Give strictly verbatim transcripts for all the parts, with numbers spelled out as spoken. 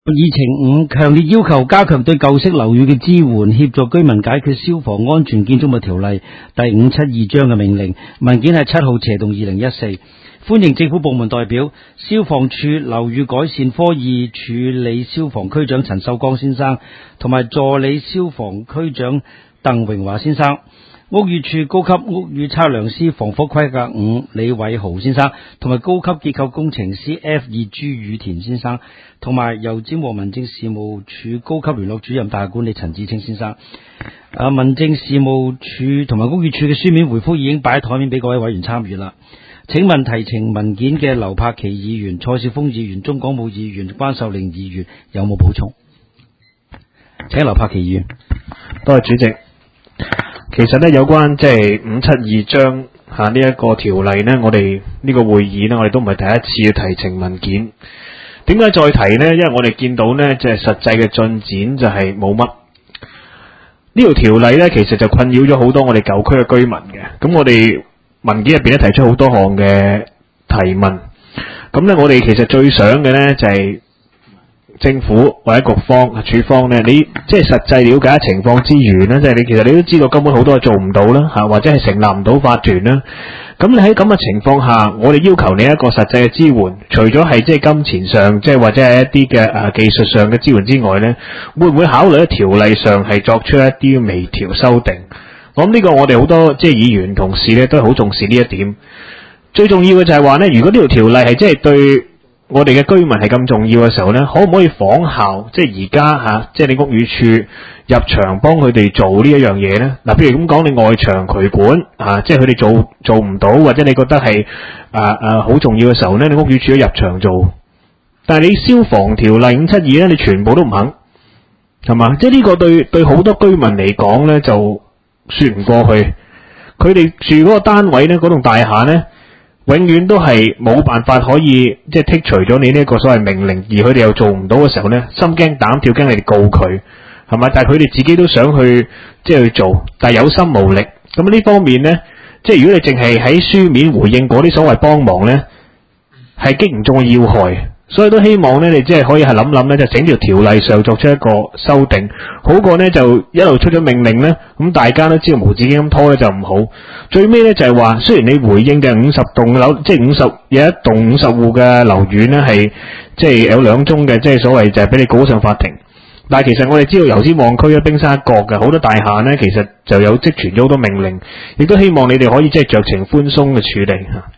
議程五，強烈要求加強對舊式樓宇嘅支援，協助居民解決消防安全建築物條例第五七二章嘅命令。文件係七號斜洞二零一四。歡迎政府部門代表、消防處樓宇改善科二處理消防區長陳秀剛先生同埋助理消防區長鄧榮華先生，屋宇署高級屋宇測量師防火規格五李偉豪先生，同埋高級結構工程師 F 二朱宇田先生，同埋油尖旺民政事務處高級聯絡主任大廈管理陳志清先生。啊，民政事務處同埋屋宇署嘅書面回覆已經擺喺台面俾各位委員參閱啦。請問提呈文件嘅劉柏祺議員、蔡少峰議員、鍾廣武議員、關秀玲議員有冇補充？請劉柏祺議員。 多謝主席。其實呢，有關即係五七二章吓呢一個條例呢，我哋呢個會議呢，我哋都唔係第一次要提呈文件。點解再提呢？因為我哋見到呢，即係實際嘅進展就係冇乜。呢條條例呢，其實就困擾咗好多我哋舊區嘅居民嘅。咁我哋文件入邊咧提出好多項嘅提問。咁呢，我哋其實最想嘅呢，就係政府或者局方、處方呢，你即係實際了解情況之餘呢，即係你其實你都知道根本好多嘢做唔到啦，吓或者係成立唔到法團啦。咁你喺咁嘅情況下，我哋要求你一個實際嘅支援，除咗係即係金錢上，即係或者係一啲嘅誒技術上嘅支援之外呢，會唔會考慮喺條例上係作出一啲微調修訂？我諗呢個我哋好多即係議員同事呢都係好重視呢一點。最重要嘅就係話呢，如果呢條條例係即係對我哋嘅居民係咁重要嘅時候呢，可唔可以仿效即係而家吓，即係你屋宇署入場幫佢哋做呢一樣嘢呢？嗱，譬如咁講，你外牆渠管啊，即係佢哋做做唔到，或者你覺得係啊啊好重要嘅時候呢，你屋宇署入場做，但係你消防條例五七二呢，你全部都唔肯，係嘛？即係呢個對對好多居民嚟講呢，就說唔過去。佢哋住嗰個單位呢，嗰棟大廈呢，永遠都係冇辦法可以即係剔除咗你呢個所謂命令，而佢哋又做唔到嘅時候呢，心驚膽跳，驚你哋告佢，係咪？但係佢哋自己都想去即係去做，但係有心無力。咁呢方面呢，即係如果你淨係喺書面回應嗰啲所謂幫忙呢，係擊唔中要害。所以都希望呢，你即係可以係諗諗呢，就整條條例上作出一個修訂，好過呢就一路出咗命令呢，咁大家都知道無止境咁拖呢就唔好。最尾呢就係話，雖然你回應嘅五十棟樓，即係五十有一棟五十戶嘅樓宇呢係即係有兩宗嘅，即係所謂就係俾你告上法庭。但係其實我哋知道油尖旺區咧冰山一角嘅好多大廈呢，其實就有積存咗好多命令，亦都希望你哋可以即係酌情寬鬆嘅處理吓。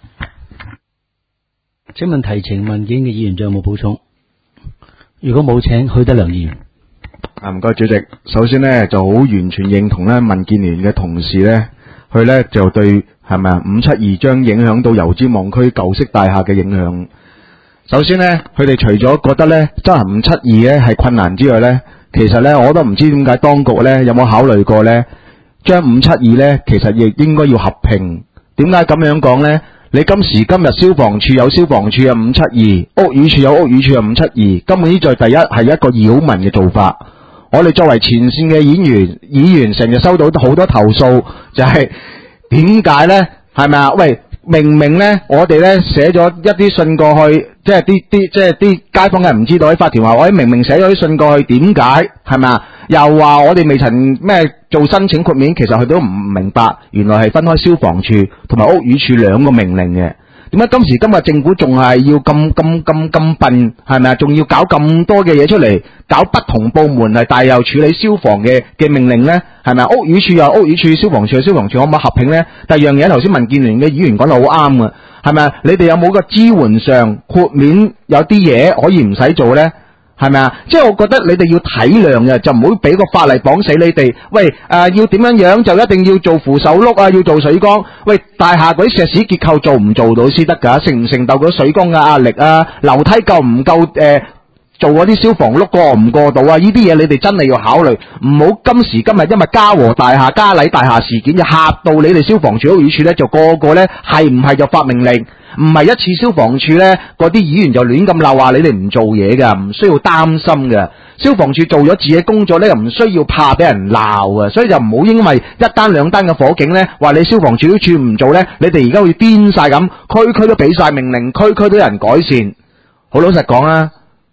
請問提呈文件嘅議員仲有冇補充？如果冇，請許德良議員。 啊，唔該主席。首先呢，就好完全認同咧民建聯嘅同事呢，佢呢就對係咪啊五七二章影響到油尖旺區舊式大廈嘅影響。首先呢，佢哋除咗覺得呢執行五七二呢係困難之外呢，其實呢我都唔知點解當局呢有冇考慮過呢將五七二呢其實亦應該要合併。點解咁樣講呢？你今時今日消防處有消防處嘅五七二，屋宇署有屋宇署嘅五七二，根本呢在第一係一個擾民嘅做法。我哋作為前線嘅演員，議員成日收到好多投訴，就係點解呢？係咪啊？喂，明明呢，我哋呢寫咗一啲信過去，即係啲啲即係啲街坊係唔知道喺法團話，我哋明明寫咗啲信過去，點解係咪啊？又話我哋未曾咩做申請豁免，其實佢都唔明白，原來係分開消防處同埋屋宇署兩個命令嘅。點解今時今日政府仲係要咁咁咁咁笨，係咪啊？仲要搞咁多嘅嘢出嚟，搞不同部門係但又處理消防嘅嘅命令呢？係咪啊？屋宇署有屋宇署，消防處有消防處，可唔可以合併呢？第二樣嘢，頭先民建聯嘅議員講得好啱嘅，係咪啊？你哋有冇個支援上豁免有啲嘢可以唔使做呢？係咪啊？即係我覺得你哋要體諒嘅，就唔好俾個法例綁死你哋。喂，誒、呃，要點樣樣就一定要做扶手碌啊，要做水缸。喂，大廈嗰啲石屎結構做唔做到先得噶？承唔承受到水缸嘅壓力啊？樓梯夠唔夠誒？做嗰啲消防碌過唔過到啊？呢啲嘢你哋真係要考慮，唔好今時今日因為嘉禾大廈、嘉禮大廈事件就嚇到你哋消防處、屋宇署咧，就個個咧係唔係就發命令？唔係一次消防處咧，嗰啲議員就亂咁鬧話你哋唔做嘢噶，唔需要擔心嘅。消防處做咗自己工作咧，又唔需要怕俾人鬧啊，所以就唔好因為一單兩單嘅火警咧，話你消防處處唔做咧，你哋而家會癲晒咁，區區都俾晒命令，區區都有人改善。好老實講啊！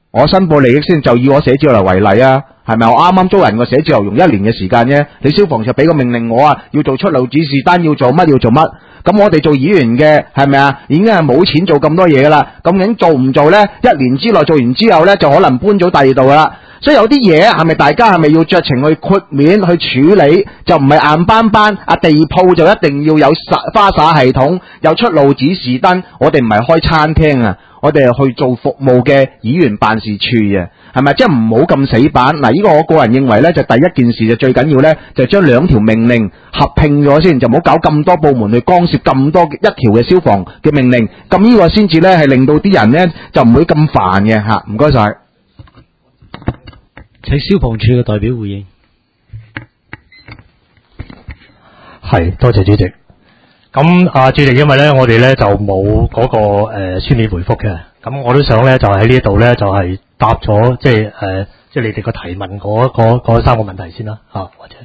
我申報利益先，就以我寫字樓為例啊，係咪？我啱啱租人個寫字樓用一年嘅時間啫，你消防處俾個命令我啊，要做出路指示單，要做乜要做乜，咁我哋做議員嘅係咪啊？已經係冇錢做咁多嘢噶啦，究竟做唔做呢？一年之內做完之後呢，就可能搬咗第二度噶啦。所以有啲嘢係咪大家係咪要酌情去豁免去處理，就唔係硬邦邦啊地鋪就一定要有花灑系統，有出路指示燈。我哋唔係開餐廳啊，我哋係去做服務嘅議員辦事處啊，係咪？即係唔好咁死板。嗱，呢個我個人認為呢，就第一件事就最緊要呢，就將兩條命令合併咗先，就唔好搞咁多部門去干涉咁多一條嘅消防嘅命令。咁呢個先至呢，係令到啲人呢，就唔會咁煩嘅吓。唔該晒。 請消防處嘅代表回應。 係，多謝主席。咁啊，主席，因為咧我哋咧就冇嗰、那個誒、呃、書面回覆嘅，咁我都想咧就喺呢一度咧就係、是、答咗即係誒即係你哋個提問嗰嗰三個問題先啦嚇、啊，或者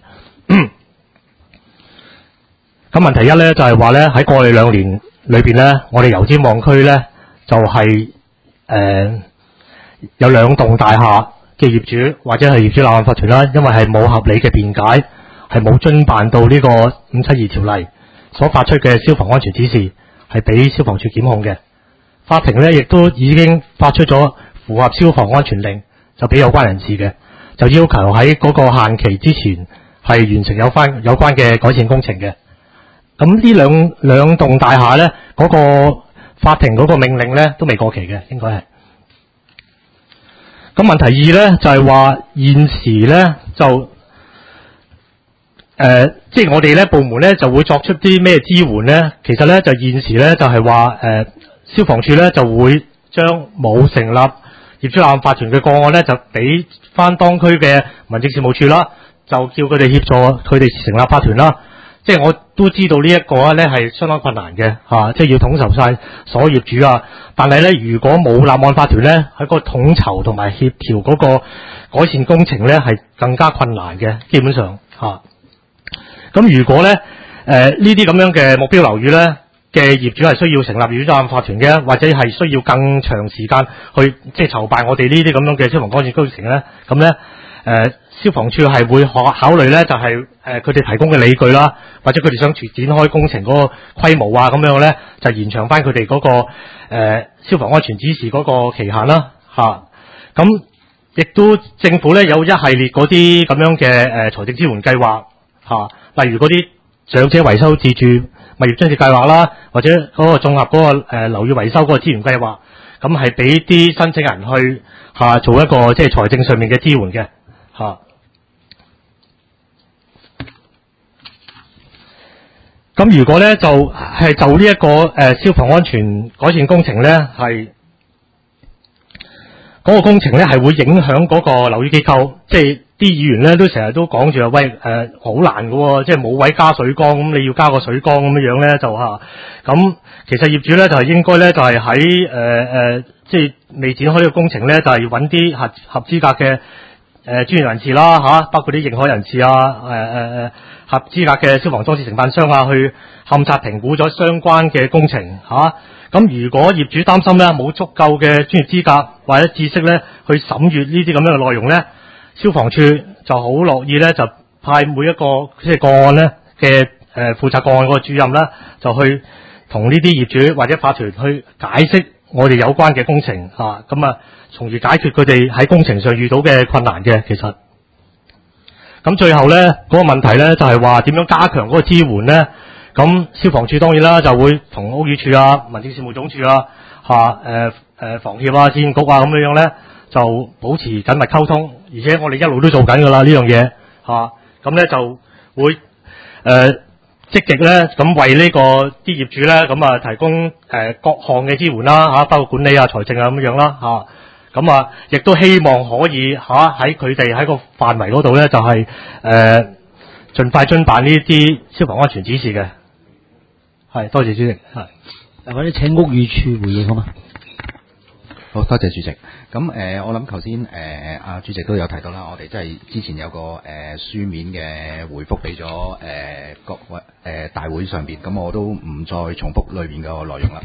咁問題一咧就係話咧喺過去兩年裏邊咧，我哋油尖旺區咧就係、是、誒、呃、有兩棟大廈嘅業主或者係業主立案法團啦，因為係冇合理嘅辯解，係冇遵辦到呢個五七二條例所發出嘅消防安全指示，係俾消防處檢控嘅。法庭呢亦都已經發出咗符合消防安全令，就俾有關人士嘅，就要求喺嗰個限期之前係完成有關有關嘅改善工程嘅。咁呢兩兩棟大廈呢，嗰、嗰個法庭嗰個命令呢都未過期嘅，應該係。咁問題二呢，就係、是、話現時呢，就誒、呃，即係我哋呢部門呢就會作出啲咩支援呢？其實呢，就現時呢，就係話誒消防處呢就會將冇成立業主立案法團嘅個案呢，就俾翻當區嘅民政事務處啦，就叫佢哋協助佢哋成立法團啦。即係我都知道呢一個咧係相當困難嘅嚇、啊，即係要統籌晒所有業主啊。但係咧，如果冇立案法團咧，喺個統籌同埋協調嗰個改善工程咧，係更加困難嘅。基本上嚇，咁、啊、如果咧誒呢啲咁、呃、樣嘅目標樓宇咧嘅業主係需要成立業主立案法團嘅，或者係需要更長時間去即係籌辦我哋呢啲咁樣嘅消防改善工程咧，咁咧誒消防處係會考考慮咧，就係誒佢哋提供嘅理據啦，或者佢哋想展開工程嗰個規模啊，咁樣咧就延長翻佢哋嗰個、呃、消防安全指示嗰個期限啦嚇。咁、啊、亦都政府咧有一系列嗰啲咁樣嘅誒、呃、財政支援計劃嚇、啊，例如嗰啲長者維修自住物業津貼計劃啦，或者嗰個綜合嗰、那個誒、呃、樓宇維修嗰個資源計劃，咁係俾啲申請人去嚇、啊、做一個即係財政上面嘅支援嘅嚇。啊咁如果咧就係就呢、這、一個誒、呃、消防安全改善工程咧，係嗰、那個工程咧係會影響嗰個樓宇結構，即係啲議員咧都成日都講住話，喂誒好、呃、難嘅喎，即係冇位加水缸，咁你要加個水缸咁樣樣咧就嚇。咁、啊、其實業主咧就係、是、應該咧就係喺誒誒，即係未展開呢個工程咧，就係揾啲合合資格嘅誒、呃、專業人士啦嚇、啊，包括啲認可人士啊誒誒誒。呃呃合資格嘅消防裝置承辦商啊，去勘察評估咗相關嘅工程嚇。咁、啊、如果業主擔心咧冇足夠嘅專業資格或者知識咧，去審閱呢啲咁樣嘅內容咧，消防處就好樂意咧，就派每一個即係個案咧嘅誒負責個案嗰個主任啦，就去同呢啲業主或者法團去解釋我哋有關嘅工程嚇，咁啊，從而解決佢哋喺工程上遇到嘅困難嘅其實。咁最後咧嗰、那個問題咧就係話點樣加強嗰個支援咧？咁消防處當然啦就會同屋宇署啊、民政事務總署啊、嚇誒誒房協啊、市建局啊咁樣樣咧就保持緊密溝通，而且我哋一路都做緊㗎啦呢樣嘢嚇。咁咧就會誒、呃、積極咧咁為呢個啲業主咧咁啊提供誒、呃、各項嘅支援啦嚇，包括管理啊、財政啊咁樣啦嚇。咁啊，亦都希望可以嚇喺佢哋喺個範圍嗰度咧，就係、是、誒、呃、盡快遵辦呢啲消防安全指示嘅。係，多謝主席。係， 嗱，或者請屋宇署回應好嗎？ 好，多謝主席。咁誒、呃，我諗頭先誒阿主席都有提到啦，我哋即係之前有個誒、呃、書面嘅回覆俾咗誒各位誒大會上邊，咁我都唔再重複裏邊嘅內容啦。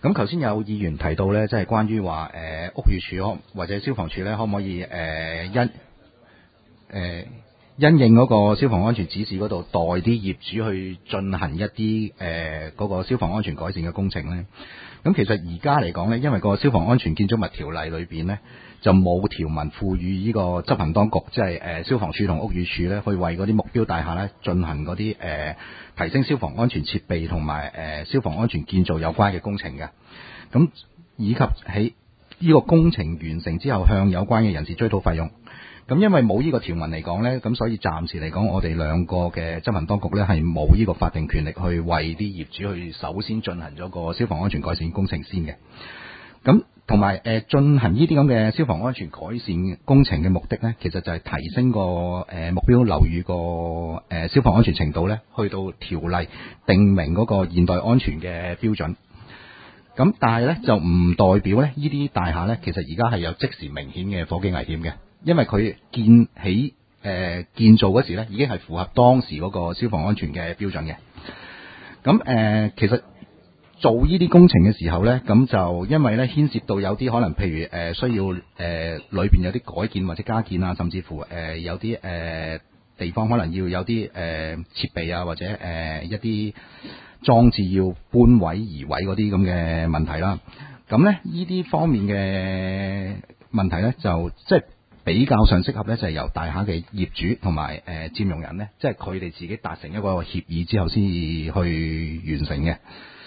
咁頭先有議員提到咧，即係關於話誒屋宇署可或者消防處咧，可唔可以誒、呃、因誒、呃、因應嗰個消防安全指示嗰度，代啲業主去進行一啲誒嗰個消防安全改善嘅工程咧？咁其實而家嚟講咧，因為個消防安全建築物條例裏邊咧，就冇條文賦予呢個執行當局，即係誒消防處同屋宇署咧，去為嗰啲目標大廈咧進行嗰啲誒提升消防安全設備同埋誒消防安全建造有關嘅工程嘅。咁以及喺呢個工程完成之後，向有關嘅人士追討費用。咁因為冇呢個條文嚟講呢，咁所以暫時嚟講，我哋兩個嘅執行當局呢係冇呢個法定權力去為啲業主去首先進行咗個消防安全改善工程先嘅。咁同埋誒進行呢啲咁嘅消防安全改善工程嘅目的呢，其實就係提升個誒目標樓宇個誒消防安全程度呢，去到條例定明嗰個現代安全嘅標準。咁但係呢，就唔代表呢呢啲大廈呢，其實而家係有即時明顯嘅火警危險嘅。因為佢建起誒、呃、建造嗰時咧，已經係符合當時嗰個消防安全嘅標準嘅。咁誒、呃，其實做呢啲工程嘅時候咧，咁就因為咧牽涉到有啲可能，譬如誒、呃、需要誒裏邊有啲改建或者加建啊，甚至乎誒、呃、有啲誒、呃、地方可能要有啲誒、呃、設備啊，或者誒、呃、一啲裝置要搬位移位嗰啲咁嘅問題啦。咁咧呢啲方面嘅問題咧，就即係比較上適合咧，就係由大廈嘅業主同埋誒佔用人咧，即係佢哋自己達成一個協議之後先去完成嘅。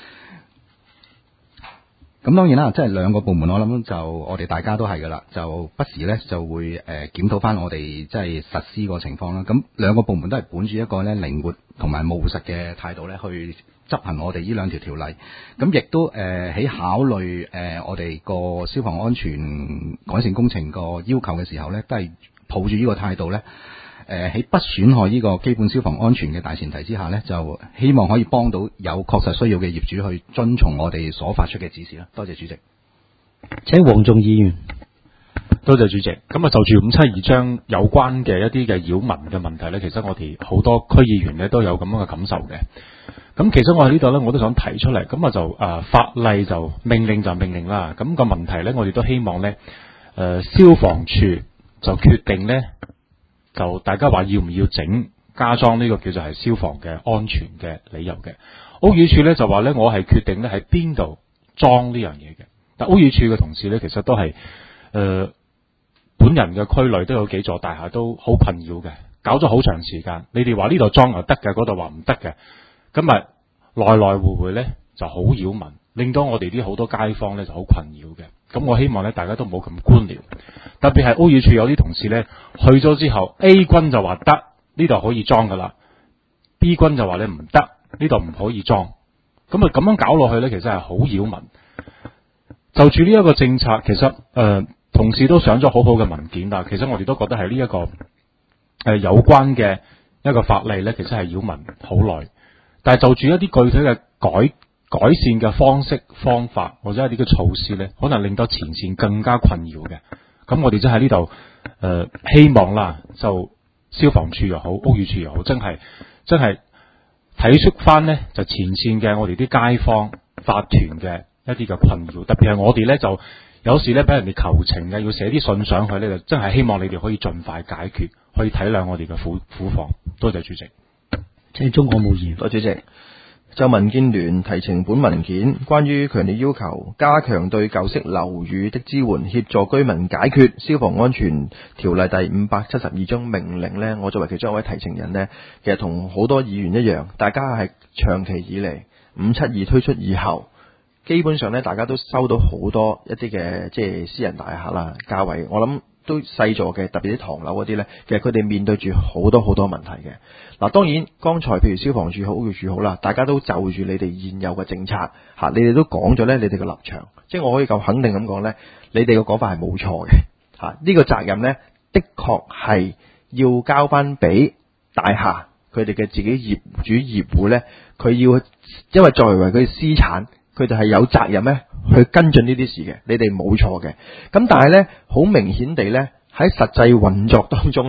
咁當然啦，即係兩個部門，我諗就我哋大家都係噶啦，就不時咧就會誒檢討翻我哋即係實施個情況啦。咁兩個部門都係本住一個咧靈活同埋務實嘅態度咧去執行我哋呢兩條條例。咁亦都誒喺、呃、考慮誒、呃、我哋個消防安全改善工程個要求嘅時候咧，都係抱住呢個態度咧。誒喺不損害呢個基本消防安全嘅大前提之下呢，就希望可以幫到有確實需要嘅業主去遵從我哋所發出嘅指示啦。多謝主席。 請黃仲議員。 多謝主席。咁啊，就住五七二章有關嘅一啲嘅擾民嘅問題呢，其實我哋好多區議員呢都有咁樣嘅感受嘅。咁其實我喺呢度呢，我都想提出嚟。咁啊就誒、呃、法例就命令就命令啦。咁、個問題呢，我哋都希望呢，誒、呃、消防處就決定呢。就大家話要唔要整加裝呢個叫做係消防嘅安全嘅理由嘅。屋宇署咧就話咧，我係決定咧喺邊度裝呢樣嘢嘅。但屋宇署嘅同事咧，其實都係誒、呃、本人嘅區內都有幾座大廈都好困擾嘅，搞咗好長時間。你哋話呢度裝又得嘅，嗰度話唔得嘅，咁啊來來回回咧就好擾民，令到我哋啲好多街坊咧就好困擾嘅。咁我希望咧，大家都唔好咁官僚，特別係屋宇署有啲同事咧去咗之後 ，A 君就話得呢度可以裝噶啦 ，B 君就話你唔得呢度唔可以裝，咁啊咁樣搞落去咧，其實係好擾民。就住呢一個政策，其實誒、呃、同事都上咗好好嘅文件，但其實我哋都覺得係呢一個誒、呃、有關嘅一個法例咧，其實係擾民好耐。但係就住一啲具體嘅改。改善嘅方式方法或者一啲嘅措施咧，可能令到前線更加困擾嘅。咁我哋真喺呢度誒希望啦，就消防處又好，屋宇署又好，真係真係睇出翻咧，就前線嘅我哋啲街坊法團嘅一啲嘅困擾，特別係我哋咧就有時咧俾人哋求情嘅，要寫啲信上去咧，就真係希望你哋可以盡快解決，可以體諒我哋嘅苦苦況。多謝主席。 請鍾國武議員。 多謝主席。就民建聯提呈本文件，關於強烈要求加強對舊式樓宇的支援，協助居民解決消防安全條例第五百七十二章命令呢，我作為其中一位提呈人呢，其實同好多議員一樣，大家係長期以嚟五七二推出以後，基本上呢，大家都收到好多一啲嘅即係私人大廈啦，價位我諗都細座嘅，特別啲唐樓嗰啲呢，其實佢哋面對住好多好多問題嘅。嗱，當然剛才譬如消防處好、屋宇署好啦，大家都就住你哋現有嘅政策嚇，你哋都講咗呢，你哋嘅立場，即係我可以夠肯定咁講呢，你哋嘅講法係冇錯嘅嚇。呢個責任呢，的確係要交翻俾大廈佢哋嘅自己業主業戶呢，佢要因為作為為佢私產，佢哋係有責任呢去跟進呢啲事嘅，你哋冇錯嘅。咁但係呢，好明顯地呢，喺實際運作當中呢，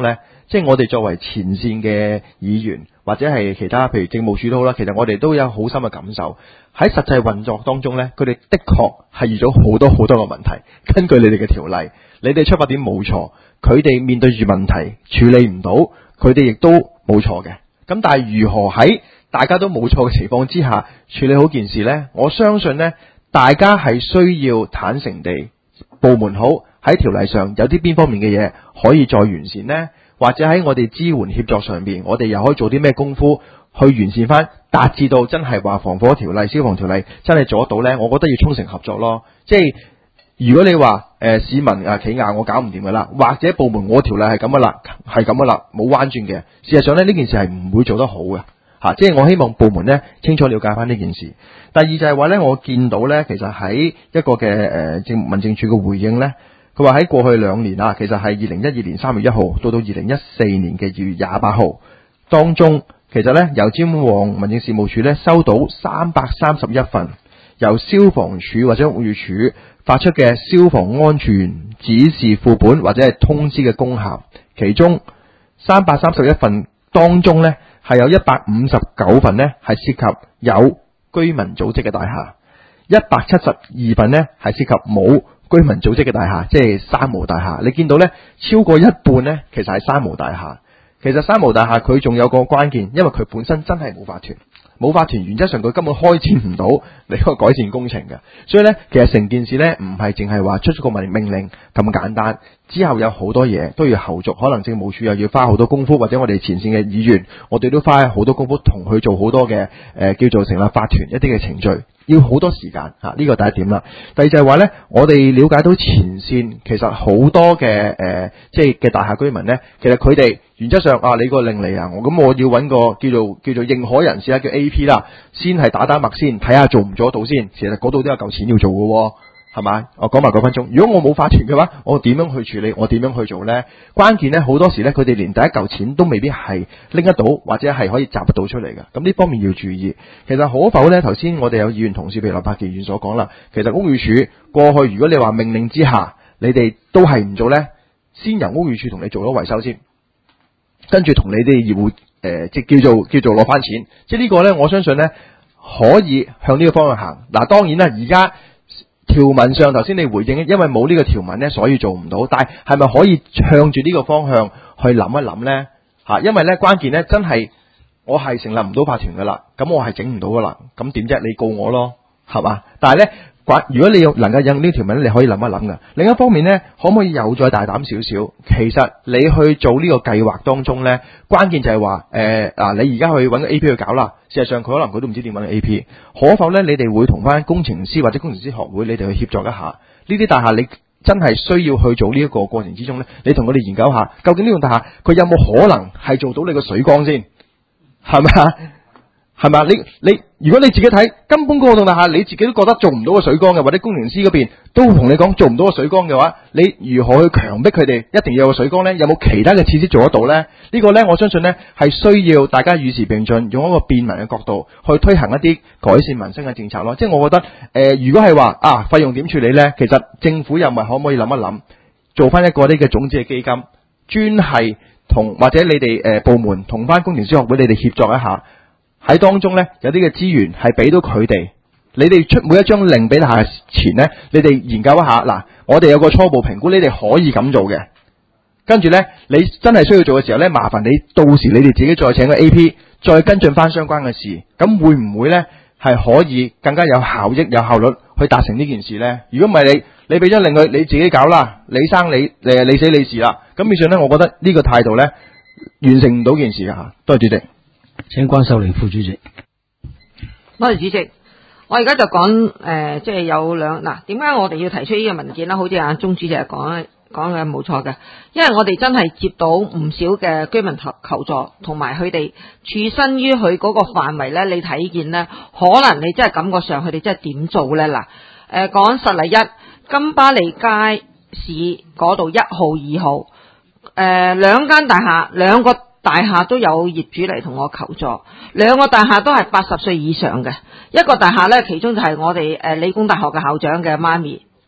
即係我哋作為前線嘅議員或者係其他譬如政務處都好啦，其實我哋都有好深嘅感受。喺實際運作當中呢，佢哋的確係遇咗好多好多嘅問題。根據你哋嘅條例，你哋出發點冇錯，佢哋面對住問題處理唔到，佢哋亦都冇錯嘅。咁但係如何喺大家都冇錯嘅情況之下處理好件事呢？我相信呢，大家係需要坦誠地部門好喺條例上有啲邊方面嘅嘢可以再完善呢？或者喺我哋支援協作上邊，我哋又可以做啲咩功夫去完善翻，達至到真係話防火條例、消防條例真係做得到呢？我覺得要衷誠合作咯。即係如果你話誒、呃、市民啊企硬我搞唔掂噶啦，或者部門我條例係咁噶啦，係咁噶啦，冇彎轉嘅。事實上呢，呢件事係唔會做得好嘅吓、啊。即係我希望部門呢清楚了解翻呢件事。第二就係話呢，我見到呢，其實喺一個嘅誒政民政處嘅回應呢。佢話喺過去兩年啊，其實係二零一二年三月一號到到二零一四年嘅二月廿八號當中，其實呢，由尖旺民政事務處呢收到三百三十一份由消防處或者屋宇署發出嘅消防安全指示副本或者係通知嘅公函，其中三百三十一份當中呢，係有一百五十九份呢係涉及有居民組織嘅大廈，一百七十二份呢係涉及冇居民組織嘅大廈，即係三無大廈。你見到呢，超過一半呢，其實係三無大廈。其實三無大廈佢仲有個關鍵，因為佢本身真係冇法團，冇法團原則上佢根本開展唔到你個改善工程嘅。所以呢，其實成件事呢，唔係淨係話出咗個命命令咁簡單，之後有好多嘢都要後續，可能政務處又要花好多功夫，或者我哋前線嘅議員，我哋都花好多功夫同佢做好多嘅誒、呃、叫做成立法團一啲嘅程序。要好多時間嚇，呢個第一點啦。第二就係話呢，我哋了解到前線其實好多嘅誒，即係嘅大廈居民呢，其實佢哋原則上啊，你個令嚟啊，我咁我要揾個叫做叫做認可人士啦，叫 A P 啦，先係打打脈先，睇下做唔做得到先。其實嗰度都有嚿錢要做嘅喎。係嘛？我講埋嗰分鐘。如果我冇法團嘅話，我點樣去處理？我點樣去做呢？關鍵呢，好多時呢，佢哋連第一嚿錢都未必係拎得到，或者係可以集得到出嚟嘅。咁呢方面要注意。其實可否呢？頭先我哋有議員同事，譬如劉柏傑議員所講啦，其實屋宇署過去，如果你話命令之下，你哋都係唔做呢，先由屋宇署同你做咗維修先，跟住同你哋業戶誒，即叫做叫做攞翻錢。即係呢個呢，我相信呢，可以向呢個方向行。嗱，當然啦，而家條文上頭先你回應，因為冇呢個條文呢，所以做唔到。但係係咪可以向住呢個方向去諗一諗呢？嚇，因為呢關鍵呢，真係我係成立唔到法團噶啦，咁我係整唔到噶啦，咁點啫？你告我咯，係嘛？但係呢，如果你有能夠引呢條文，你可以諗一諗噶。另一方面呢，可唔可以又再大膽少少？其實你去做呢個計劃當中呢，關鍵就係話誒嗱，你而家去揾個 A P 去搞啦。事實上佢可能佢都唔知點揾 A P， 可否呢？你哋會同翻工程師或者工程師學會，你哋去協助一下呢啲大廈，你真係需要去做呢一個過程之中呢，你同佢哋研究下，究竟呢棟大廈佢有冇可能係做到你個水缸先，係咪啊？係咪？你你如果你自己睇根本嗰棟大廈，你自己都覺得做唔到個水缸嘅，或者工程師嗰邊都同你講做唔到個水缸嘅話，你如何去強迫佢哋一定要有個水缸呢？有冇其他嘅設施做得到呢？呢個呢，我相信呢係需要大家與時並進，用一個便民嘅角度去推行一啲改善民生嘅政策咯。即係我覺得誒、呃，如果係話啊費用點處理呢？其實政府又咪可唔可以諗一諗，做翻一個呢嘅種子嘅基金，專係同或者你哋誒、呃、部門同翻工程師學會你哋協作一下。喺當中呢，有啲嘅資源係俾到佢哋，你哋出每一張令俾下前呢，你哋研究一下。嗱，我哋有個初步評估，你哋可以咁做嘅。跟住呢，你真係需要做嘅時候呢，麻煩你到時你哋自己再請個 A P， 再跟進翻相關嘅事。咁會唔會呢？係可以更加有效益、有效率去達成呢件事呢？如果唔係你，你俾張令佢，你自己搞啦，你生你誒，你死你事啦。咁以上呢，我覺得呢個態度呢，完成唔到件事嘅嚇。多謝主席。 請關秀玲副主席。 多謝主席，我而家就講誒、呃，即係有兩嗱，點解我哋要提出呢個文件啦？好似阿鍾主席講講嘅冇錯嘅，因為我哋真係接到唔少嘅居民求求助，同埋佢哋處身於佢嗰個範圍咧，你睇見咧，可能你真係感覺上佢哋真係點做咧？嗱，誒講實例一，金巴利街市嗰度一號、二號，誒兩間大廈兩個。大廈都有業主嚟同我求助，兩個大廈都係八十歲以上嘅，一個大廈呢，其中就係我哋誒理工大學嘅校長嘅媽咪，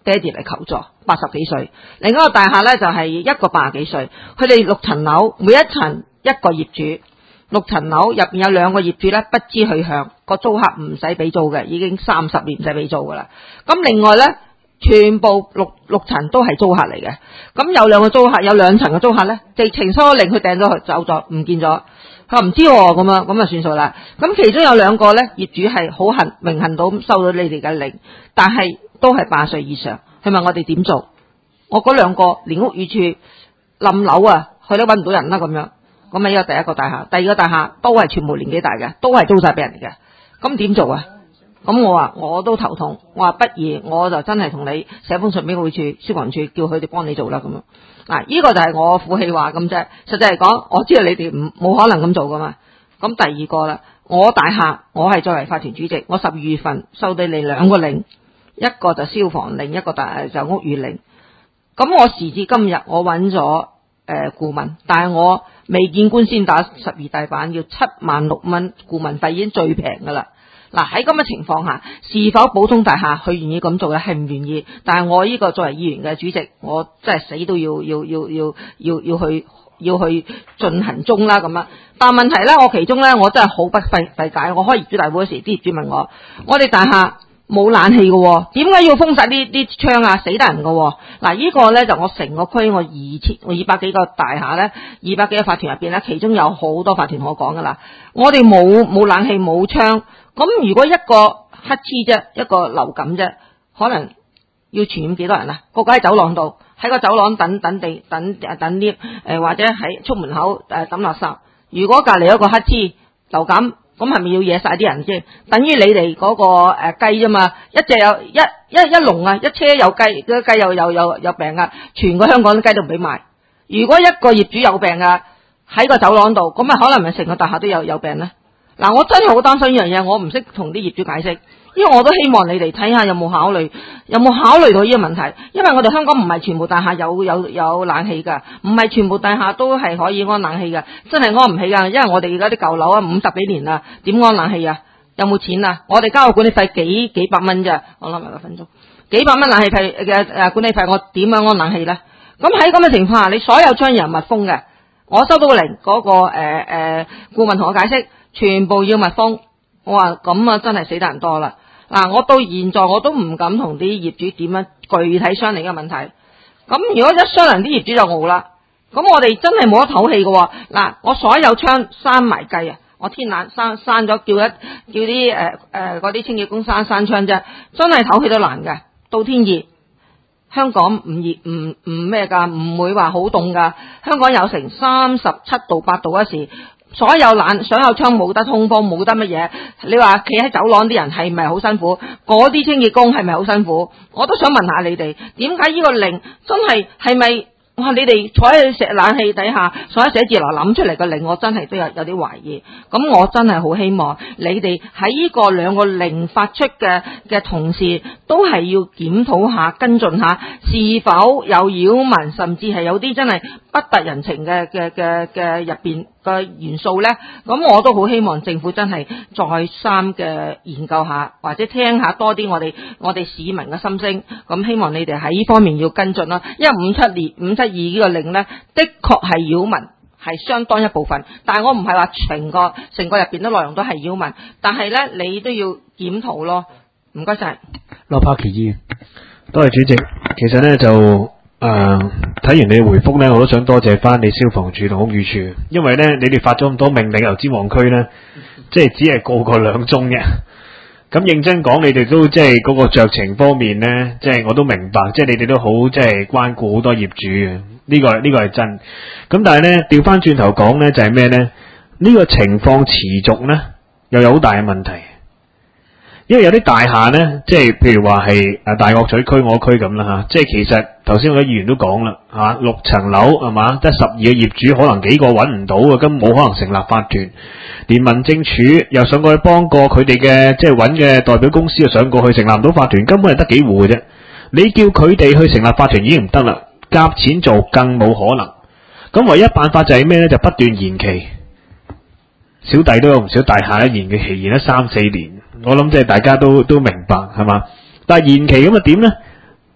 爹哋嚟求助，八十幾歲。另一個大廈咧就係一個八十幾歲，佢哋六層樓，每一層一個業主，六層樓入邊有兩個業主咧不知去向，個租客唔使俾租嘅，已經三十年唔使俾租噶啦。咁另外咧，全部六六層都係租客嚟嘅。咁有兩個租客，有兩層嘅租客咧，直情疏令佢掟咗佢走咗，唔見咗。佢話唔知喎，咁樣咁就算數啦。咁其中有兩個咧，業主係好幸榮幸到收到你哋嘅令，但係都係八歲以上。佢問我哋點做？我嗰兩個連屋宇署冧樓啊，佢都揾唔到人啦咁樣。咁啊，呢個第一個大廈，第二個大廈都係全部年紀大嘅，都係租晒俾人嚟嘅。咁點做啊？咁我話我都頭痛，我話不如我就真係同你寫封信俾屋宇署、消防處，叫佢哋幫你做啦咁樣。嗱，呢個就係我負氣話咁啫。實際嚟講，我知道你哋唔冇可能咁做噶嘛。咁第二個啦，我大廈我係作為法團主席，我十二月份收到你兩個令，一個就消防令，一個大就屋宇令。咁我時至今日，我揾咗誒顧問，但係我未見官先打十二大板，要七萬六蚊顧問費已經最平噶啦。嗱，喺咁嘅情況下，是否普通大廈佢願意咁做嘅？係唔願意。但係我呢個作為議員嘅主席，我真係死都要要要要要要去要去進行中啦咁樣。但係問題咧，我其中咧，我真係好不費費解。我開業主大會嗰時，啲業主問我：我哋大廈冇冷氣嘅，點解要封晒呢啲窗啊？死得人嘅。嗱，呢個咧就我成個區我二千我二百幾個大廈咧，二百幾個法團入邊咧，其中有好多法團同我講噶啦，我哋冇冇冷氣冇窗。咁如果一個乞嗤啫，一個流感啫，可能要傳染幾多人啊？個個喺走廊度，喺個走廊等等地等等 lift，誒或者喺出門口誒抌垃圾。如果隔離有個乞嗤流感，咁係咪要惹晒啲人先？等於你哋嗰個誒雞啫嘛，一隻有一一一籠啊，一車有雞，個雞又有有有病啊，全個香港啲雞都唔俾賣。如果一個業主有病啊，喺個走廊度，咁啊可能咪成個大廈都有有病咧？嗱，我真係好擔心呢樣嘢，我唔識同啲業主解釋，因為我都希望你哋睇下有冇考慮，有冇考慮到呢個問題。因為我哋香港唔係全部大廈有有有冷氣㗎，唔係全部大廈都係可以安冷氣㗎，真係安唔起㗎。因為我哋而家啲舊樓啊，五十幾年啦，點安冷氣啊？有冇錢啊？我哋交個管理費幾幾百蚊啫，我諗埋個分鐘，幾百蚊冷氣費嘅誒管理費，我點樣安冷氣咧？咁喺咁嘅情況下，你所有窗人密封嘅，我收到個零嗰個誒誒顧問同我解釋。全部要密封，我話咁啊，真係死得人多啦！嗱，我到現在我都唔敢同啲業主點樣具體商量嘅問題。咁如果一商量，啲業主就傲啦。咁我哋真係冇得唞氣嘅。嗱，我所有窗閂埋計啊，我天冷閂閂咗，叫一叫啲誒誒嗰啲清潔工閂閂窗啫，真係唞氣都難嘅。到天熱，香港唔熱唔唔咩㗎，唔會話好凍㗎。香港有成三十七度八度嗰時。所有冷所有窗冇得通風，冇得乜嘢。你話企喺走廊啲人係咪好辛苦？嗰啲清潔工係咪好辛苦？我都想問下你哋，點解呢個令真係係咪？哇！你哋坐喺石冷氣底下，坐喺寫字樓諗出嚟嘅令，我真係都有有啲懷疑。咁我真係好希望你哋喺呢個兩個令發出嘅嘅同時，都係要檢討下、跟進下，是否有擾民，甚至係有啲真係不得人情嘅嘅嘅嘅入邊嘅元素呢。咁我都好希望政府真係再三嘅研究下，或者聽下多啲我哋我哋市民嘅心聲。咁希望你哋喺呢方面要跟進啦。因為五七年五七二呢個令呢，的確係擾民，係相當一部分。但係我唔係話成個成個入邊啲內容都係擾民，但係呢，你都要檢討咯。唔該晒。 羅柏奇議員， 多謝主席。其實呢，就誒睇、呃、完你嘅回覆呢，我都想多謝翻你消防處同屋宇署，因為呢，你哋發咗咁多命令，油尖旺區呢，即係只係告過兩宗嘅。咁認真講，你哋都即係嗰個酌情方面呢，即係我都明白，即係你哋都好即係關顧好多業主嘅，呢個呢個係真。咁但係呢，調翻轉頭講呢，就係咩呢？呢個情況持續呢，又有好大嘅問題。因為有啲大廈呢，即係譬如話係誒大角咀區我區咁啦吓，即係其實頭先我啲議員都講啦吓，六層樓係嘛，得十二個業主，可能幾個揾唔到嘅，根本冇可能成立法團。連民政處又上過去幫過佢哋嘅，即係揾嘅代表公司又上過去，成立唔到法團，根本係得幾戶嘅啫。你叫佢哋去成立法團已經唔得啦，夾錢做更冇可能。咁唯一辦法就係咩呢？就不斷延期。小弟都有唔少大廈延嘅期，延咗三四年。我諗即係大家都都明白係嘛，但係延期咁啊點呢？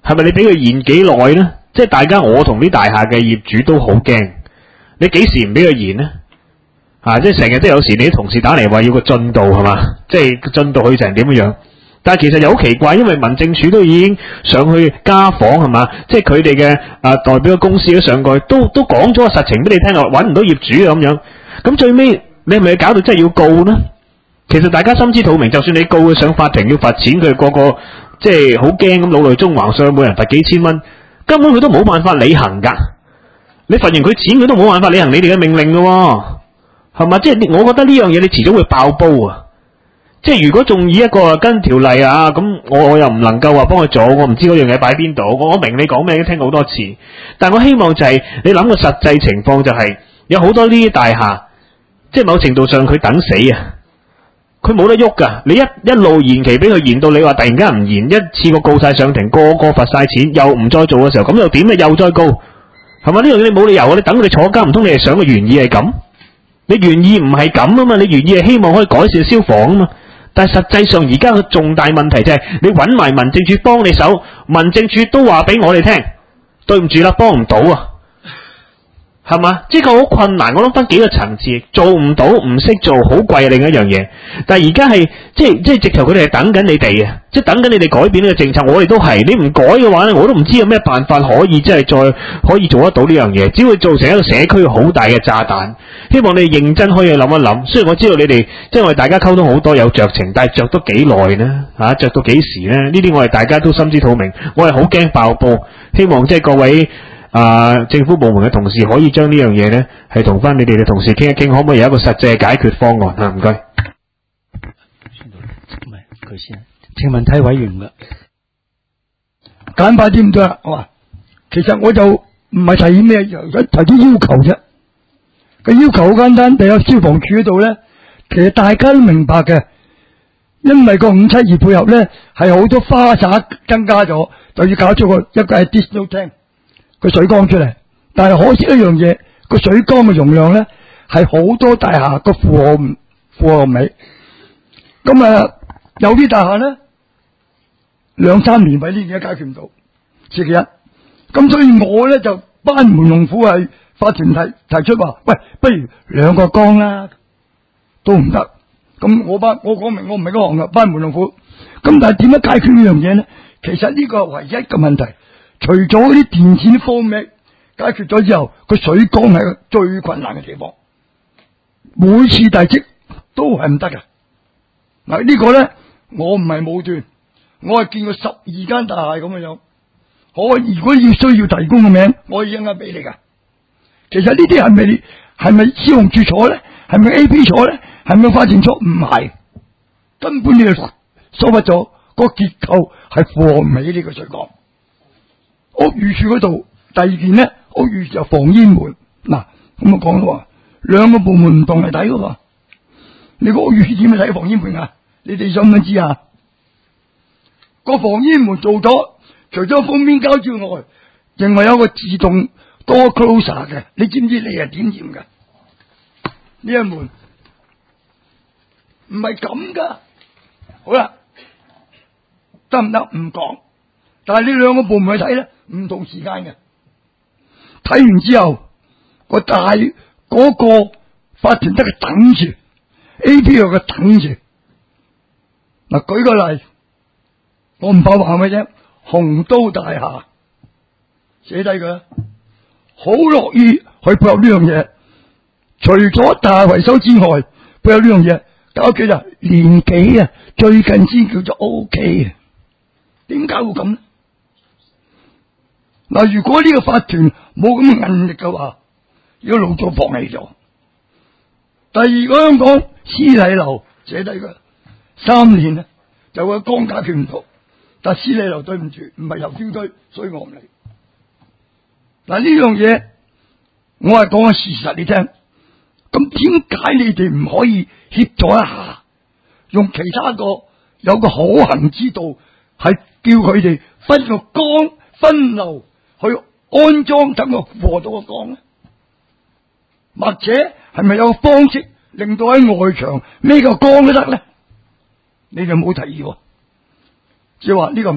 係咪你俾佢延幾耐呢？即係大家我同啲大廈嘅業主都好驚，你幾時唔俾佢延呢？啊！即係成日都有時你啲同事打嚟話要個進度係嘛，即係進度去成點樣？但係其實又好奇怪，因為民政處都已經上去家訪係嘛，即係佢哋嘅啊代表嘅公司都上過去，都都講咗個實情俾你聽，話揾唔到業主咁樣。咁最尾你係咪搞到真係要告呢？其實大家心知肚明，就算你告佢上法庭要罰錢，佢個個即係好驚咁老淚縱橫上去，每人罰幾千蚊，根本佢都冇辦法履行㗎。你罰完佢錢，佢都冇辦法履行你哋嘅命令㗎喎。係嘛？即係我覺得呢樣嘢你遲早會爆煲啊！即係如果仲以一個跟條例啊，咁我我又唔能夠話幫佢做，我唔知嗰樣嘢擺邊度。我我明你講咩，都聽過好多次。但係我希望就係、是、你諗個實際情況就係、是、有好多呢啲大廈，即係某程度上佢等死啊！佢冇得喐㗎。你一一路延期俾佢延到你話突然間唔延，一次過告晒上庭，個個罰晒錢，又唔再做嘅時候，咁又點咧？又再告係嘛？呢樣嘢你冇理由啊！你等佢哋坐監，唔通你係想個原意係咁？你原意唔係咁啊嘛，你原意係希望可以改善消防啊嘛，但係實際上而家個重大問題就係你揾埋民政處幫你手，民政處都話俾我哋聽，對唔住啦，幫唔到啊，係嘛？即係個好困難，我諗分幾個層次，做唔到，唔識做，好貴另一樣嘢。但係而家係即係即係直頭佢哋係等緊你哋啊，即係等緊你哋改變呢個政策，我哋都係，你唔改嘅話咧，我都唔知有咩辦法可以即係再可以做得到呢樣嘢，只會造成一個社區好大嘅炸彈。希望你哋認真可以諗一諗，雖然我知道你哋即係我哋大家溝通好多有着情，但係着到幾耐呢？嚇、啊，着到幾時呢？呢啲我哋大家都心知肚明，我係好驚爆煲。希望即係各位啊、呃、政府部門嘅同事可以將呢樣嘢呢係同翻你哋嘅同事傾一傾，可唔可以有一個實際嘅解決方案啊？唔該。 唔係佢先，請問睇委員嘅簡快啲唔得啦，好嘛？其實我就唔係提議咩，提啲要求啫。個要求好簡單，第一消防處嗰度咧，其實大家都明白嘅，因為個五七二配合咧係好多花灑增加咗，就要搞出個一個係 additional tank 個水缸出嚟。但係可惜一樣嘢，個水缸嘅容量咧係好多大廈個負荷唔負荷唔起。咁啊，有啲大廈咧兩三年位呢嘢解決唔到，此其一。咁所以我咧就班門弄斧係。法團提提出話，喂，不如兩個缸啦，都唔得。咁我班我講明，我唔係嗰行嘅，班門弄斧。咁但係點樣解決呢樣嘢呢？其實呢個係唯一嘅問題。除咗嗰啲電線方面解決咗之後，個水缸係最困難嘅地方。每次遞積都係唔得嘅。嗱，呢個咧，我唔係武斷，我係見過十二間大廈咁嘅樣。我如果要需要提供嘅名，我一陣間俾你噶。其實呢啲係咪係咪消防處錯咧？係咪 A P 錯咧？係咪發展錯？唔係，根本你就疏忽咗個結構係負荷唔起呢個水缸。屋宇署嗰度第二件咧，屋宇就防煙門。嗱，咁我講咗話，兩個部門唔同嚟睇噶喎。你個屋宇署點去睇防煙門啊？你哋想唔想知啊？個防煙門做咗，除咗封邊膠之外，另外有個自動door closer 嘅，你知唔知你係點驗噶？呢一門唔係咁噶。好啦，得唔得？唔講。但係呢兩個部門去睇咧，唔同時間嘅。睇完之後，個大嗰、那個法團得嘅等住 ，A P 有個等住。嗱，舉個例，我唔怕話咩啫？紅都大廈寫低佢。好樂意去配合呢樣嘢，除咗大維修之外，配合呢樣嘢，搞幾日年幾啊？最近先叫做 O K 啊？點解會咁呢？嗱，如果呢個法團冇咁嘅韌力嘅話，如果老早放棄咗。第二個香港施禮樓寫低佢三年啊，就個缸解決唔到，但施禮樓對唔住，唔係由標區，所以我唔理。嗱，呢樣嘢我係講個事實你聽，咁點解你哋唔可以協助一下，用其他個有個可行之道，係叫佢哋分個缸分流去安裝，等個貨到個缸咧？或者係咪有個方式令到喺外牆孭個缸都得咧？你哋冇提議，即係話呢個唔得，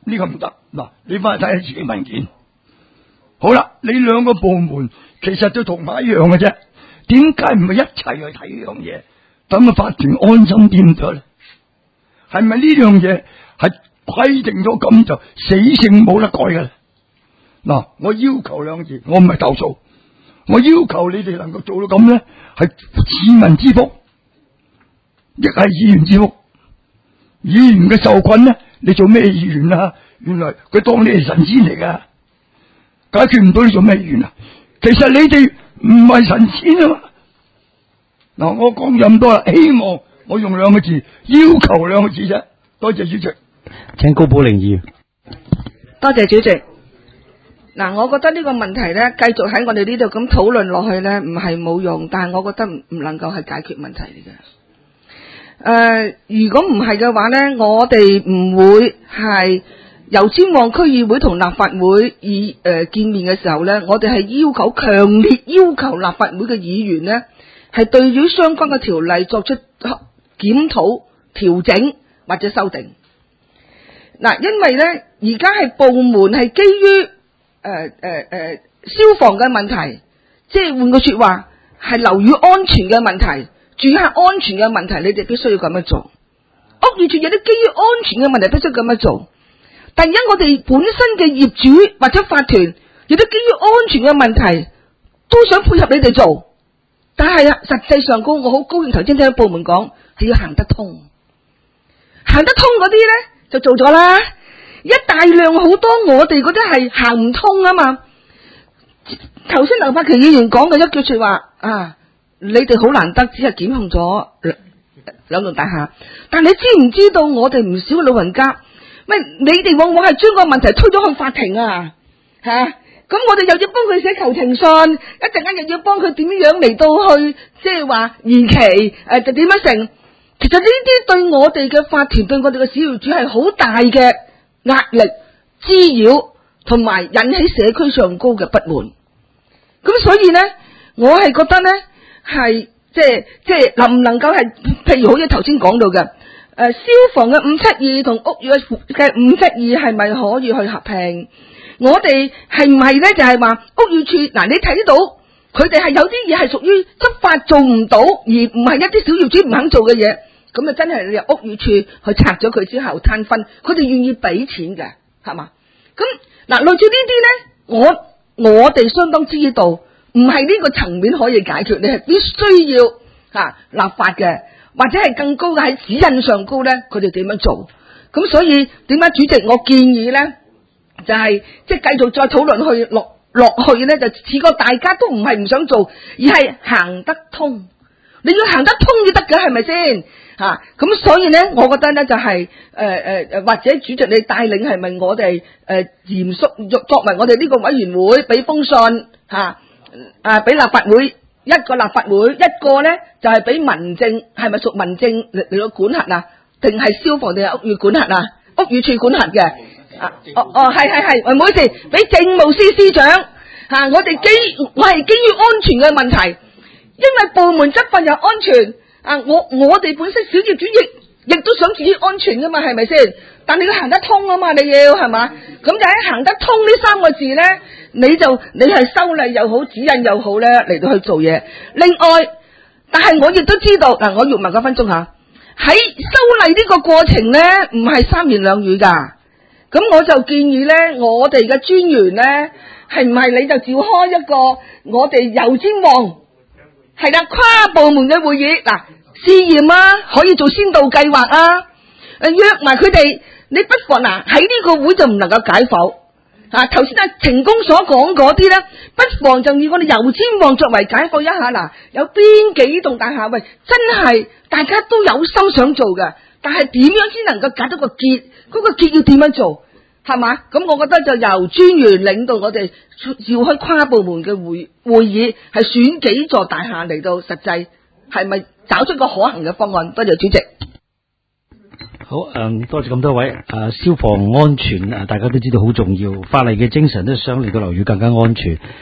呢、個唔得。嗱，你翻去睇下自己文件。好啦，你兩個部門其實都同埋一樣嘅啫，點解唔係一齊去睇呢樣嘢？等個法庭安心啲唔得咧？係咪呢樣嘢係規定咗咁就死性冇得改嘅咧？嗱，我要求兩字，我唔係投訴，我要求你哋能夠做到咁咧，係市民之福，亦係議員之福。議員嘅受困咧，你做咩議員啊？原來佢當你係神仙嚟噶，解決唔到你做咩議員啊？其實你哋唔係神仙啊嘛。嗱，我講咁多啦，希望我用兩個字，要求兩個字啫。多謝主席。 請高寶玲議員。 多謝主席。嗱，我覺得呢個問題咧，繼續喺我哋呢度咁討論落去咧，唔係冇用，但係我覺得唔唔能夠係解決問題嚟嘅。誒、呃，如果唔係嘅話咧，我哋唔會係油尖旺區議會同立法會議誒、呃、見面嘅時候咧，我哋係要求強烈要求立法會嘅議員咧，係對於相關嘅條例作出檢討、調整或者修訂。嗱，因為咧而家係部門係基於誒誒誒消防嘅問題，即係換句說話係樓宇安全嘅問題、住客安全嘅問題，你哋必須要咁樣做。屋宇署有啲基於安全嘅問題必須咁樣做，但而家我哋本身嘅業主或者法團有啲基於安全嘅問題都想配合你哋做，但係啊實際上我好高興頭先聽部門講係要行得通，行得通嗰啲咧就做咗啦。一大量好多我哋嗰啲係行唔通啊嘛。頭先劉柏祺議員講嘅一句說話啊，你哋好難得只係檢控咗兩兩棟大廈，但你知唔知道我哋唔少老人家，喂，你哋往往係將個問題推咗去法庭啊，吓、啊，咁我哋又要幫佢寫求情信，一陣間又要幫佢點樣嚟到去，即係話延期誒，就點樣成？其實呢啲對我哋嘅法團，對我哋嘅小業主係好大嘅壓力、滋擾同埋引起社區上高嘅不滿。咁所以呢，我係覺得呢係即係即係能唔能夠係，譬如好似頭先講到嘅誒、呃、消防嘅五七二同屋宇嘅五七二係咪可以去合併？我哋係唔係呢？就係、是、話屋宇署嗱，你睇到佢哋係有啲嘢係屬於執法做唔到，而唔係一啲小業主唔肯做嘅嘢。咁啊，真係你由屋宇署去拆咗佢之後攤分，佢哋願意俾錢嘅，係嘛？咁嗱，類似呢啲咧，我我哋相當知道，唔係呢個層面可以解決，你係必須要吓、啊、立法嘅，或者係更高嘅喺指引上高咧，佢哋點樣做？咁所以點解主席我建議咧，就係即係繼續再討論去落落去咧，就似個大家都唔係唔想做，而係行得通。你要行得通至得嘅，係咪先？吓，咁、啊、所以咧，我覺得咧就係誒誒誒，或者主席你帶領係咪我哋誒嚴肅作為我哋呢個委員會俾封信吓啊，俾、啊、立法會一個立法會一個咧就係、是、俾民政，係咪屬民政嚟嚟到管轄啊？定係消防定係屋宇管轄啊？屋宇署管轄嘅啊？哦哦，係係係，唔好意思，俾政務司司長吓、啊，我哋基我係基於安全嘅問題，因為部門執法又安全。啊！我我哋本身小業主亦亦都想自己安全噶嘛，係咪先？但你要行得通啊嘛，你要係嘛？咁就喺行得通呢三個字咧，你就你係修例又好，指引又好咧，嚟到去做嘢。另外，但係我亦都知道嗱，我要問九分鐘吓，喺修例呢個過程咧，唔係三言兩語噶。咁我就建議咧，我哋嘅專員咧，係唔係你就召開一個我哋油尖旺係啦跨部門嘅會議嗱。試驗啊，可以做先導計劃啊，誒約埋佢哋，你不妨嗱喺呢個會就唔能夠解剖啊。頭先阿程公所講嗰啲咧，不妨就以我哋油尖旺作為解剖一下嗱，有邊幾棟大廈喂，真係大家都有心想做嘅，但係點樣先能夠解到個結？嗰個結要點樣做？係嘛？咁我覺得就由專員領導我哋召開跨部門嘅會會議，係選幾座大廈嚟到實際係咪？找出個可行嘅方案。多謝主席。 好，誒、嗯，多謝咁多位。誒、啊，消防安全誒，大家都知道好重要。法例嘅精神都想令到樓宇更加安全。誒、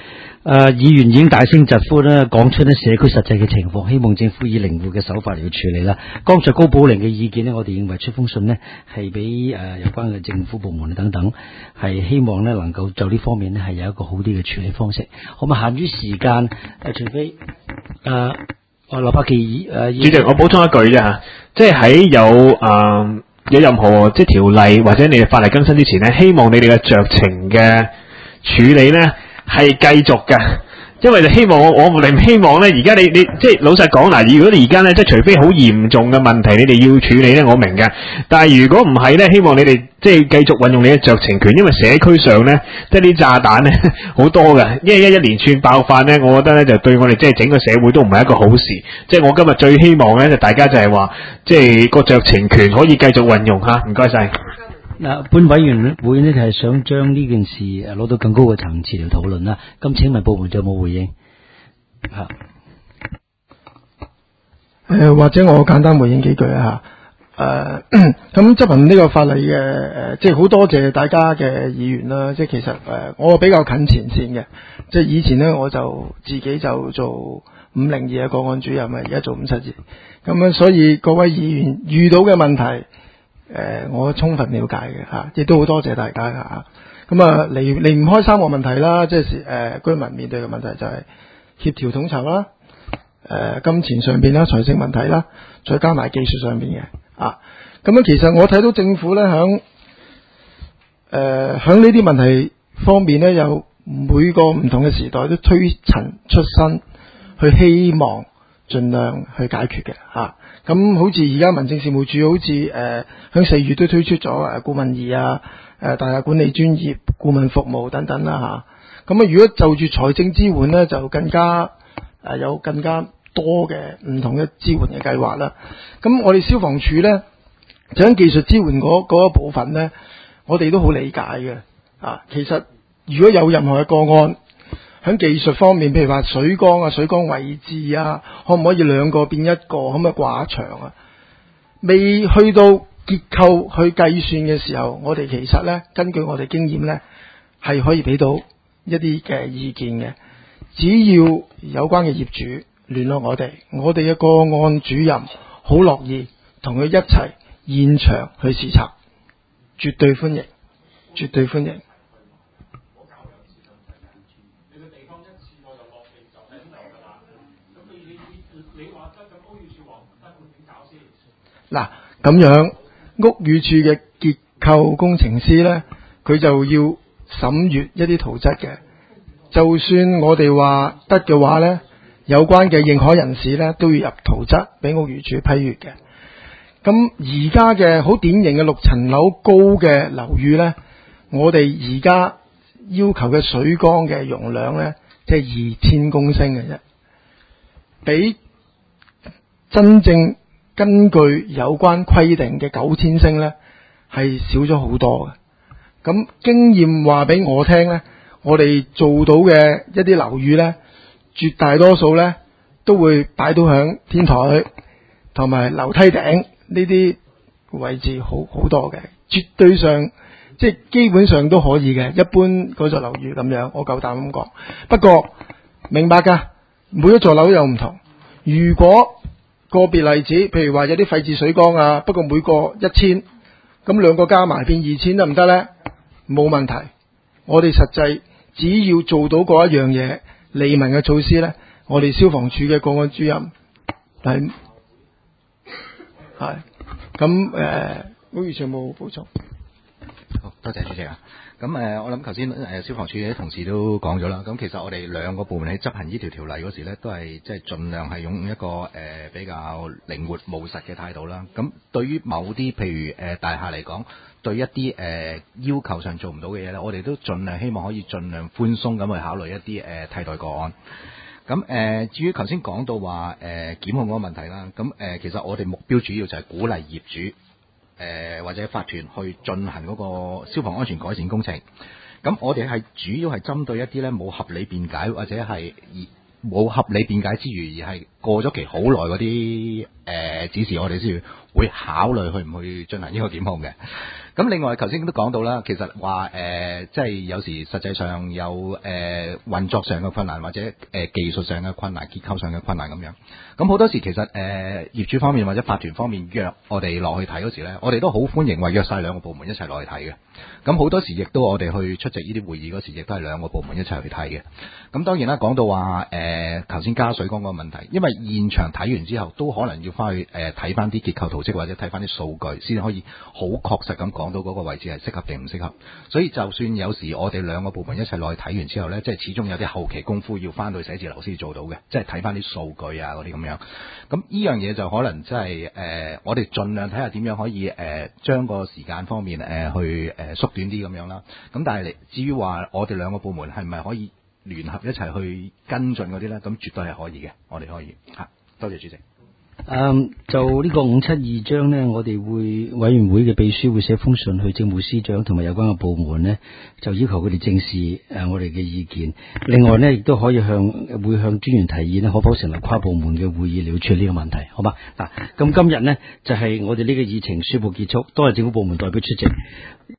誒，議員已經大聲疾呼咧，講出咧社區實際嘅情況，希望政府以靈活嘅手法嚟去處理啦。剛才高寶玲嘅意見呢，我哋認為出封信呢係俾誒有關嘅政府部門等等，係希望呢能夠就呢方面呢係有一個好啲嘅處理方式。好嘛，限於時間，誒、呃，除非誒，我劉柏祺誒， 主席，我補充一句啫嚇，即係喺有誒、呃、有任何即係條例或者你哋法例更新之前呢，希望你哋嘅酌情嘅處理呢係繼續嘅，因為就希望我我哋唔希望咧，而家你你即係老實講嗱，如果你而家咧即係除非好嚴重嘅問題，你哋要處理咧，我明嘅。但係如果唔係咧，希望你哋即係繼續運用你嘅酌情權，因為社區上咧即係啲炸彈咧好多嘅，因為一一連串爆發咧，我覺得咧就對我哋即係整個社會都唔係一個好事。即係我今日最希望咧就大家就係話，即係個酌情權可以繼續運用吓，唔該晒。 嗱，本委員會呢就係想將呢件事誒攞到更高嘅層次嚟討論啦。咁請問部門仲有冇回應？嚇， 誒或者我簡單回應幾句啊嚇。誒咁執行呢個法例嘅誒，即係好多謝大家嘅議員啦。即係其實誒，我比較近前線嘅，即係以前咧我就自己就做五零二嘅個案主任啊，而家做五七二。咁樣所以各位議員遇到嘅問題，誒、呃，我充分了解嘅嚇，亦都好多謝大家㗎嚇。咁啊，離離唔開三個問題啦，即係誒、呃、居民面對嘅問題就係協調統籌啦，誒、呃、金錢上邊啦、財政問題啦，再加埋技術上邊嘅啊。咁樣其實我睇到政府咧響誒響呢啲問題方面咧，有每個唔同嘅時代都推陳出新，去希望盡量去解決嘅嚇。咁好似而家民政事務處好似誒響四月都推出咗誒顧問儀啊、誒大廈管理專業顧問服務等等啦嚇。咁啊，如果就住財政支援咧，就更加誒有更加多嘅唔同嘅支援嘅計劃啦。咁我哋消防處咧，就喺技術支援嗰嗰一部分咧，我哋都好理解嘅啊。其實如果有任何嘅個案，喺技術方面，譬如話水缸啊、水缸位置啊，可唔可以兩個變一個，可唔可以掛牆啊？未去到結構去計算嘅時候，我哋其實咧，根據我哋經驗咧，係可以俾到一啲嘅意見嘅。只要有關嘅業主聯絡我哋，我哋嘅個案主任好樂意同佢一齊現場去視察，絕對歡迎，絕對歡迎。嗱，咁樣屋宇署嘅結構工程師咧，佢就要審閱一啲圖則嘅。就算我哋話得嘅話咧，有關嘅認可人士咧都要入圖則俾屋宇署批閱嘅。咁而家嘅好典型嘅六層樓高嘅樓宇咧，我哋而家要求嘅水缸嘅容量咧，即係二千公升嘅啫，比真正根據有關規定嘅九千升咧，係少咗好多嘅。咁經驗話俾我聽咧，我哋做到嘅一啲樓宇咧，絕大多數咧都會擺到響天台同埋樓梯頂呢啲位置好好多嘅，絕對上即係基本上都可以嘅。一般嗰座樓宇咁樣，我夠膽咁講。不過明白㗎，每一座樓有唔同。如果個別例子，譬如話有啲廢置水缸啊，不過每個一千，咁兩個加埋變二千得唔得呢？冇問題。我哋實際只要做到嗰一樣嘢，利民嘅措施呢，我哋消防處嘅個案主任係係咁誒，好似冇補充。 好多謝主席啊！咁誒、呃，我諗頭先誒消防處嘅同事都講咗啦。咁其實我哋兩個部門喺執行呢條條例嗰時咧，都係即係盡量係用一個誒、呃、比較靈活務實嘅態度啦。咁對於某啲譬如誒、呃、大廈嚟講，對一啲誒、呃、要求上做唔到嘅嘢咧，我哋都盡量希望可以盡量寬鬆咁去考慮一啲誒、呃、替代個案。咁誒、呃，至於頭先講到話誒、呃、檢控嗰個問題啦，咁誒、呃、其實我哋目標主要就係鼓勵業主。誒、呃、或者法團去進行嗰個消防安全改善工程，咁我哋係主要係針對一啲咧冇合理辯解或者係冇合理辯解之餘而係過咗期好耐嗰啲誒指示，我哋先會考慮去唔去進行呢個檢控嘅。 咁另外頭先都講到啦，其實話誒、呃，即係有時實際上有誒、呃、運作上嘅困難，或者誒、呃、技術上嘅困難、結構上嘅困難咁樣。咁好多時其實誒、呃、業主方面或者法團方面約我哋落去睇嗰時咧，我哋都好歡迎話約晒兩個部門一齊落去睇嘅。咁好多時亦都我哋去出席呢啲會議嗰時，亦都係兩個部門一齊去睇嘅。咁當然啦，講到話誒頭先加水缸嗰個問題，因為現場睇完之後，都可能要翻去誒睇翻啲結構圖則或者睇翻啲數據，先可以好確實咁講到嗰個位置係適合定唔適合。所以就算有時我哋兩個部門一齊落去睇完之後呢，即係始終有啲後期功夫要翻到寫字樓先做到嘅，即係睇翻啲數據啊嗰啲咁樣。咁呢樣嘢就可能即係誒，我哋盡量睇下點樣可以誒、呃、將個時間方面誒、呃、去誒、呃、縮短啲咁樣啦。咁但係至於話我哋兩個部門係咪可以聯合一齊去跟進嗰啲呢？咁絕對係可以嘅，我哋可以嚇。多謝主席。 嗯，就呢個五七二章呢，我哋會委員會嘅秘書會寫封信去政務司長同埋有關嘅部門呢，就要求佢哋正視誒、呃、我哋嘅意見。另外呢，亦都可以向會向專員提議呢，可否成立跨部門嘅會議嚟處理呢個問題，好嘛？嗱，咁今日呢，就係、是、我哋呢個議程宣布結束，多謝政府部門代表出席。